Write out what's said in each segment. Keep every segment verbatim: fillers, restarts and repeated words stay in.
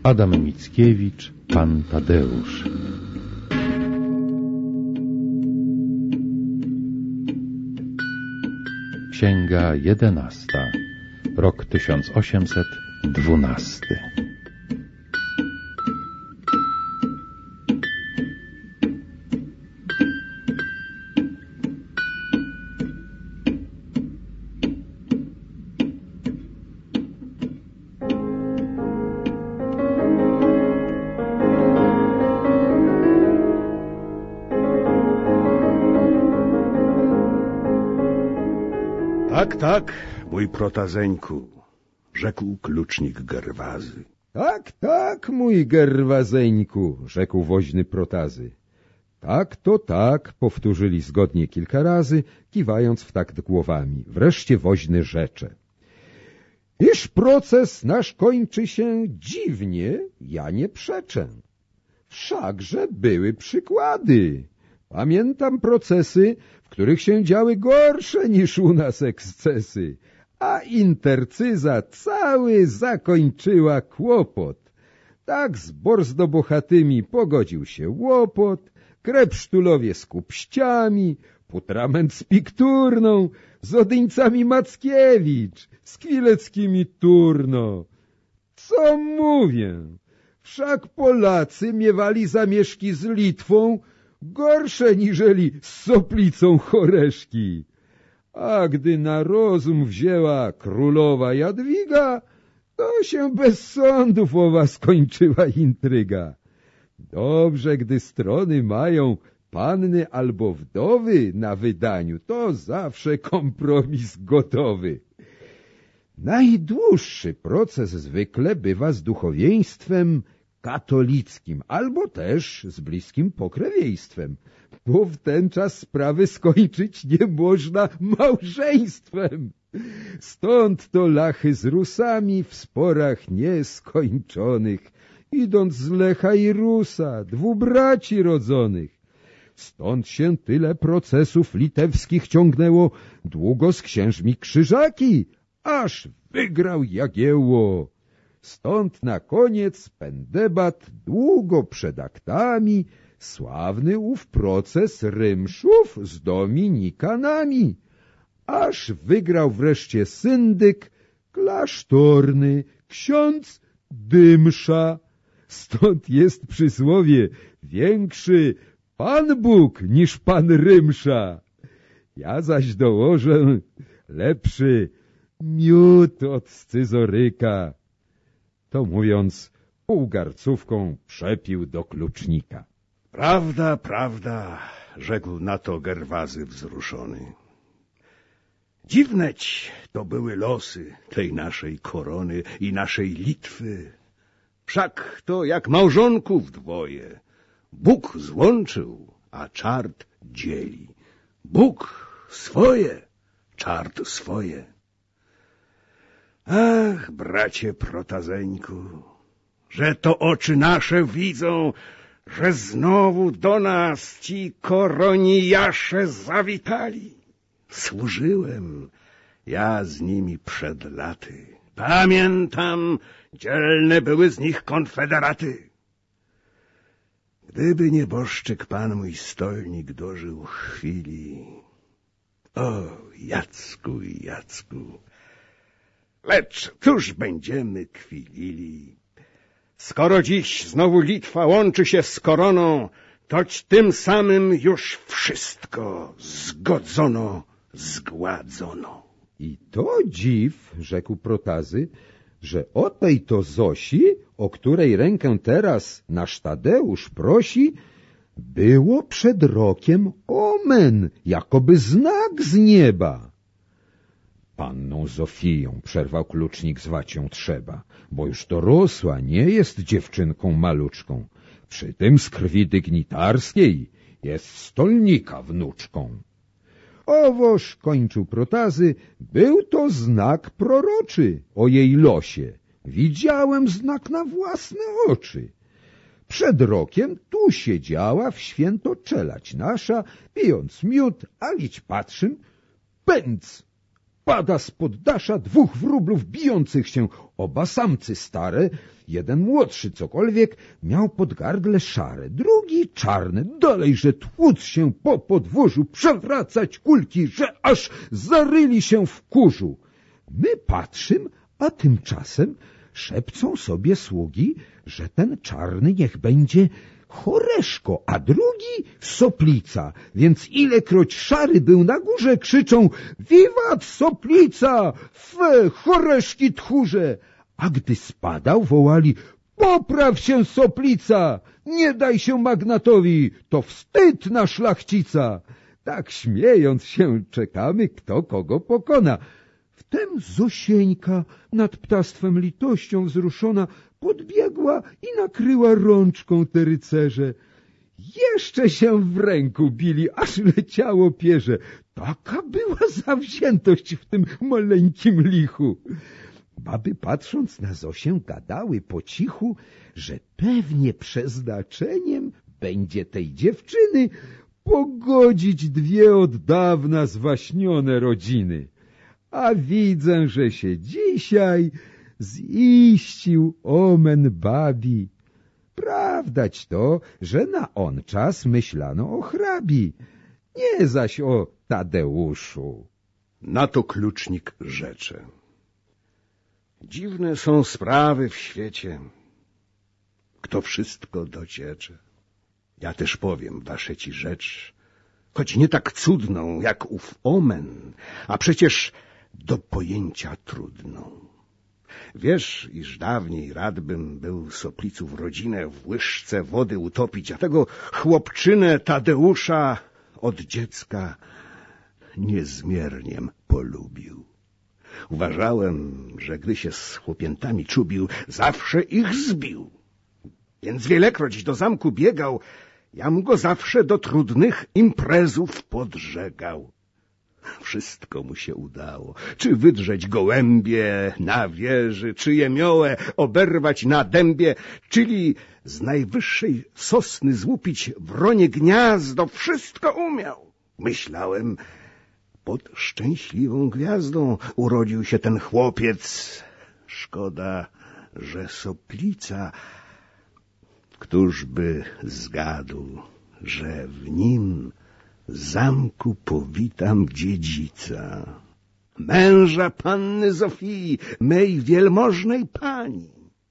Adam Mickiewicz, Pan Tadeusz. Księga jedenasta. Rok tysiąc osiemset dwunasty. Tak, tak, mój protazeńku, rzekł klucznik Gerwazy. Tak, tak, mój Gerwazeńku, rzekł woźny Protazy. Tak to tak, powtórzyli zgodnie kilka razy, kiwając w takt głowami. Wreszcie woźny rzecze. Iż proces nasz kończy się dziwnie, ja nie przeczę. Wszakże były przykłady. Pamiętam procesy, w których się działy gorsze niż u nas ekscesy, a intercyza cały zakończyła kłopot. Tak z borzdobochatymi pogodził się łopot, krepsztulowie z kupściami, putrament z pikturną, z Odyńcami Mackiewicz, z Kwileckimi Turno. Co mówię? Wszak Polacy miewali zamieszki z Litwą gorsze niżeli z Soplicą Choreszki. A gdy na rozum wzięła królowa Jadwiga, to się bez sądów owa skończyła intryga. Dobrze, gdy strony mają panny albo wdowy na wydaniu, to zawsze kompromis gotowy. Najdłuższy proces zwykle bywa z duchowieństwem katolickim, albo też z bliskim pokrewieństwem, bo w ten czas sprawy skończyć nie można małżeństwem. Stąd to lachy z Rusami w sporach nieskończonych, idąc z Lecha i Rusa, dwu braci rodzonych. Stąd się tyle procesów litewskich ciągnęło długo z księżmi Krzyżaki, aż wygrał Jagiełło. Stąd na koniec pendebat długo przed aktami, sławny ów proces Rymszów z Dominikanami, aż wygrał wreszcie syndyk klasztorny, ksiądz Dymsza. Stąd jest przysłowie większy Pan Bóg niż Pan Rymsza. Ja zaś dołożę lepszy miód od scyzoryka. To mówiąc, półgarcówką przepił do klucznika. Prawda, prawda, rzekł na to Gerwazy wzruszony. Dziwneć to były losy tej naszej korony i naszej Litwy. Wszak to jak małżonków dwoje. Bóg złączył, a czart dzieli. Bóg swoje, czart swoje. Ach, bracie Protazeńku, że to oczy nasze widzą, że znowu do nas ci koronijasze zawitali. Służyłem ja z nimi przed laty. Pamiętam, dzielne były z nich konfederaty. Gdyby nieboszczyk pan mój stolnik dożył chwili. O, Jacku, Jacku, lecz cóż będziemy kwilili? Skoro dziś znowu Litwa łączy się z koroną, toć tym samym już wszystko zgodzono, zgładzono. I to dziw, rzekł Protazy, że o tej to Zosi, o której rękę teraz nasz Tadeusz prosi, było przed rokiem omen, jakoby znak z nieba. Panną Zofiją, przerwał klucznik, zwać ją trzeba, bo już dorosła, nie jest dziewczynką maluczką. Przy tym z krwi dygnitarskiej jest stolnika wnuczką. Owoż, kończył Protazy, był to znak proroczy o jej losie. Widziałem znak na własne oczy. Przed rokiem tu siedziała w święto czelać nasza, pijąc miód, a lić patrzym, pędz, pada z poddasza dwóch wróblów bijących się, oba samcy stare, jeden młodszy cokolwiek, miał pod gardle szare, drugi czarne, dalejże tłuc się po podwórzu, przewracać kulki, że aż zaryli się w kurzu. My patrzym, a tymczasem szepcą sobie sługi, że ten czarny niech będzie Choreszko, a drugi Soplica, więc ilekroć szary był na górze, krzyczą: wiwat Soplica, fe choreszki tchórze, a gdy spadał, wołali: popraw się Soplica, nie daj się magnatowi, to wstyd na szlachcica. Tak śmiejąc się czekamy, kto kogo pokona. Wtem Zosieńka, nad ptastwem litością wzruszona, podbiegła i nakryła rączką te rycerze. Jeszcze się w ręku bili, aż leciało pierze. Taka była zawziętość w tym maleńkim lichu. Baby, patrząc na Zosię, gadały po cichu, że pewnie przeznaczeniem będzie tej dziewczyny pogodzić dwie od dawna zwaśnione rodziny. A widzę, że się dzisiaj ziścił omen babi. Prawdać to, że na on czas myślano o hrabi, nie zaś o Tadeuszu. Na to klucznik rzecze: dziwne są sprawy w świecie, kto wszystko dociecze. Ja też powiem wasze ci rzecz, choć nie tak cudną jak ów omen, a przecież do pojęcia trudną. Wiesz, iż dawniej rad bym był Sopliców rodzinę w łyżce wody utopić, a tego chłopczynę Tadeusza od dziecka niezmierniem polubił. Uważałem, że gdy się z chłopiętami czubił, zawsze ich zbił. Więc wielekroć do zamku biegał, jam go zawsze do trudnych imprezów podżegał. Wszystko mu się udało, czy wydrzeć gołębie na wieży, czy jemiołę oberwać na dębie, czyli z najwyższej sosny złupić wronie gniazdo, wszystko umiał. Myślałem, pod szczęśliwą gwiazdą urodził się ten chłopiec. Szkoda, że Soplica, któż by zgadł, że w nim zamku powitam dziedzica, męża panny Zofii, mej wielmożnej pani.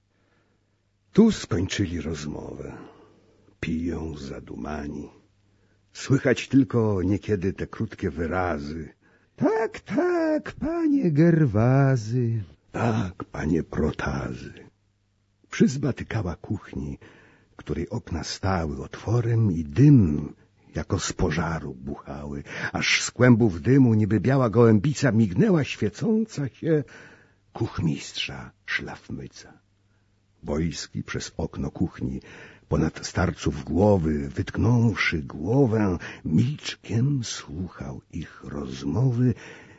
Tu skończyli rozmowę. Piją zadumani. Słychać tylko niekiedy te krótkie wyrazy. Tak, tak, panie Gerwazy. Tak, panie Protazy. Przyzba tykała kuchni, której okna stały otworem i dym jako z pożaru buchały, aż z kłębów dymu niby biała gołębica mignęła świecąca się kuchmistrza szlafmyca. Wojski przez okno kuchni ponad starców głowy, wytknąwszy głowę, milczkiem słuchał ich rozmowy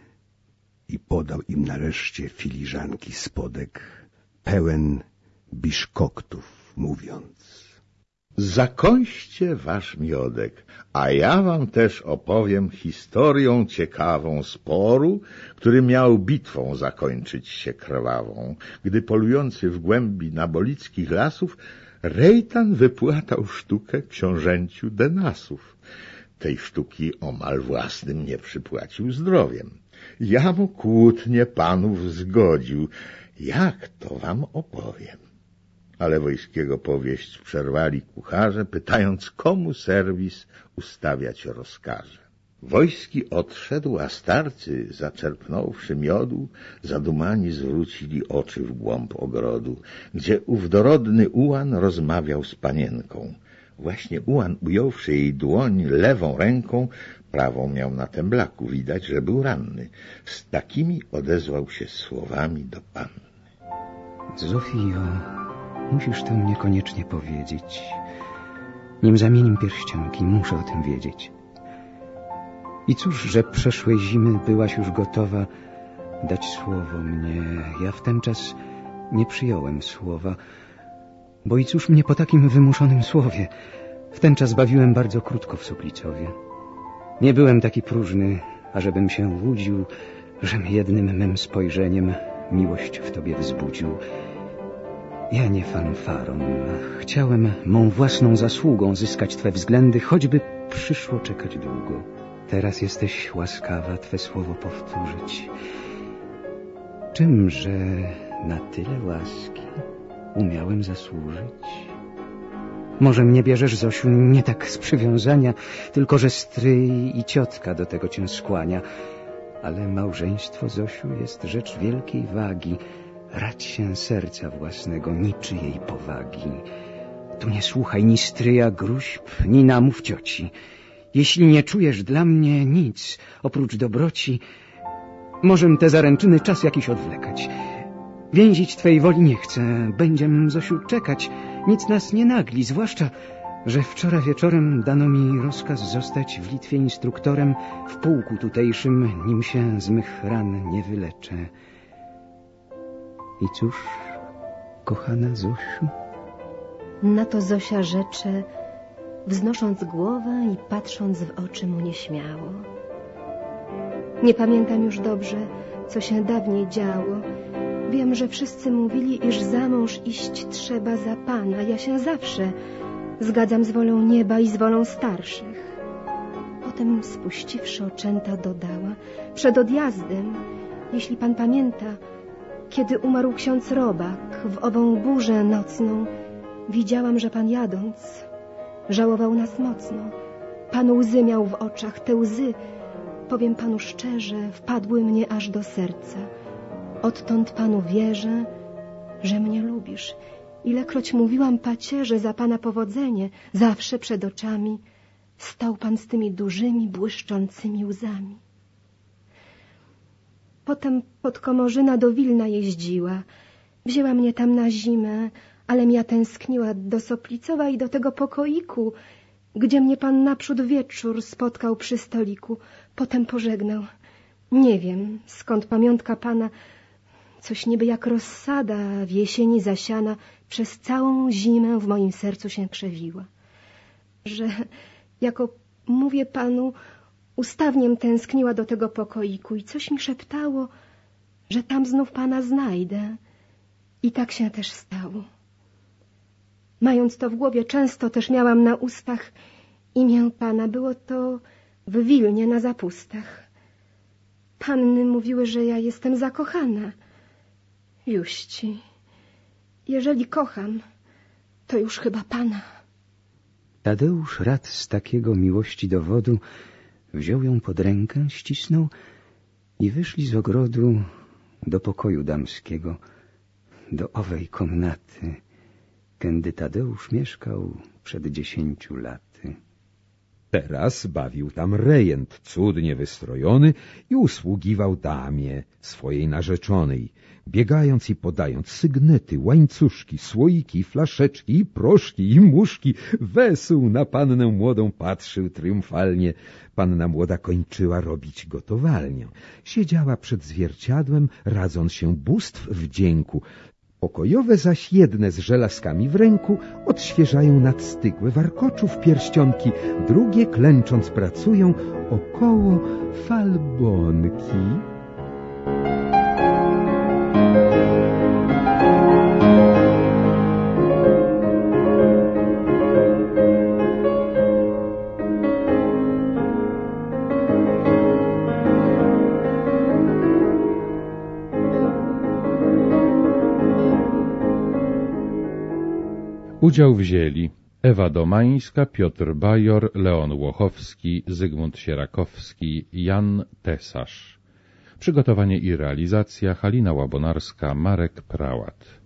i podał im nareszcie filiżanki spodek pełen biszkoktów, mówiąc: zakończcie wasz miodek, a ja wam też opowiem historią ciekawą sporu, który miał bitwą zakończyć się krwawą, gdy polujący w głębi nabolickich lasów Rejtan wypłatał sztukę książęciu denasów. Tej sztuki omal własnym nie przypłacił zdrowiem. Ja mu kłótnie panów zgodził, jak to wam opowiem. Ale Wojskiego powieść przerwali kucharze, pytając, komu serwis ustawiać rozkaże. Wojski odszedł, a starcy, zaczerpnąwszy miodu, zadumani zwrócili oczy w głąb ogrodu, gdzie ów dorodny ułan rozmawiał z panienką. Właśnie ułan, ująwszy jej dłoń lewą ręką, prawą miał na temblaku, widać, że był ranny. Z takimi odezwał się słowami do panny. Zofio, musisz to mnie koniecznie powiedzieć. Nim zamienię pierścionki, muszę o tym wiedzieć. I cóż, że przeszłej zimy byłaś już gotowa dać słowo mnie. Ja w ten czas nie przyjąłem słowa, bo i cóż mnie po takim wymuszonym słowie. W ten czas bawiłem bardzo krótko w Soplicowie. Nie byłem taki próżny, ażebym się łudził, żem jednym mym spojrzeniem miłość w tobie wzbudził. Ja nie fanfarą, a chciałem mą własną zasługą zyskać twe względy, choćby przyszło czekać długo. Teraz jesteś łaskawa twe słowo powtórzyć. Czymże na tyle łaski umiałem zasłużyć? Może mnie bierzesz, Zosiu, nie tak z przywiązania, tylko że stryj i ciotka do tego cię skłania. Ale małżeństwo, Zosiu, jest rzecz wielkiej wagi. Rać się serca własnego, niczyjej powagi. Tu nie słuchaj ni stryja gruźb, ni namów cioci. Jeśli nie czujesz dla mnie nic, oprócz dobroci, możem te zaręczyny czas jakiś odwlekać. Więzić twej woli nie chcę, będziem, Zosiu, czekać. Nic nas nie nagli, zwłaszcza, że wczoraj wieczorem dano mi rozkaz zostać w Litwie instruktorem w pułku tutejszym, nim się z mych ran nie wyleczę. I cóż, kochana Zosiu? Na to Zosia rzecze, wznosząc głowę i patrząc w oczy mu nieśmiało. Nie pamiętam już dobrze, co się dawniej działo. Wiem, że wszyscy mówili, iż za mąż iść trzeba za Pana. Ja się zawsze zgadzam z wolą nieba i z wolą starszych. Potem, spuściwszy oczęta, dodała: przed odjazdem, jeśli Pan pamięta, kiedy umarł ksiądz Robak w ową burzę nocną, widziałam, że Pan jadąc żałował nas mocno. Pan łzy miał w oczach, te łzy, powiem Panu szczerze, wpadły mnie aż do serca. Odtąd Panu wierzę, że mnie lubisz. Ilekroć mówiłam pacierze za Pana powodzenie, zawsze przed oczami stał Pan z tymi dużymi, błyszczącymi łzami. Potem Podkomorzyna do Wilna jeździła. Wzięła mnie tam na zimę, ale ja tęskniła do Soplicowa i do tego pokoiku, gdzie mnie Pan naprzód wieczór spotkał przy stoliku. Potem pożegnał. Nie wiem, skąd pamiątka Pana, coś niby jak rozsada w jesieni zasiana, przez całą zimę w moim sercu się krzewiła. Że, jako mówię Panu, ustawnie tęskniła do tego pokoiku i coś mi szeptało, że tam znów Pana znajdę. I tak się też stało. Mając to w głowie, często też miałam na ustach imię Pana. Było to w Wilnie na zapustach. Panny mówiły, że ja jestem zakochana. Juści, jeżeli kocham, to już chyba Pana. Tadeusz rad z takiego miłości dowodu wziął ją pod rękę, ścisnął i wyszli z ogrodu do pokoju damskiego, do owej komnaty, kędy Tadeusz mieszkał przed dziesięciu laty. Teraz bawił tam rejent, cudnie wystrojony, i usługiwał damie, swojej narzeczonej, biegając i podając sygnety, łańcuszki, słoiki, flaszeczki, i proszki, i muszki. Wesół na pannę młodą patrzył triumfalnie. Panna młoda kończyła robić gotowalnię. Siedziała przed zwierciadłem, radząc się bóstw wdzięku. Pokojowe zaś jedne z żelazkami w ręku odświeżają nadstygłe warkoczów pierścionki, drugie klęcząc pracują około falbonki. Udział wzięli Ewa Domańska, Piotr Bajor, Leon Łochowski, Zygmunt Sierakowski, Jan Tesarz. Przygotowanie i realizacja Halina Łabonarska, Marek Prałat.